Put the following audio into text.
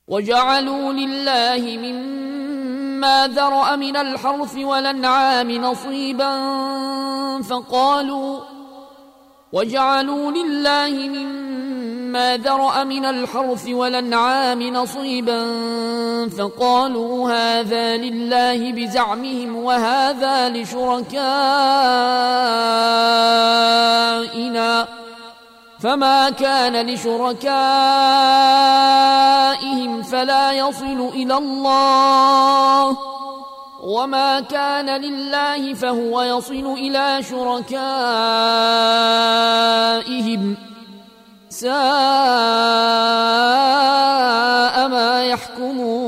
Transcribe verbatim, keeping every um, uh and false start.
وجعلوا لله مما ذرأ من الحرث والأنعام نصيبا فقالوا وجعلوا لله مما ذرأ من الحرث والأنعام نصيبا فقالوا هذا لله بزعمهم وهذا لشركائنا فما كان لشركائهم فلا يصل إلى الله وما كان لله فهو يصل إلى شركائهم ساء ما يحكمون.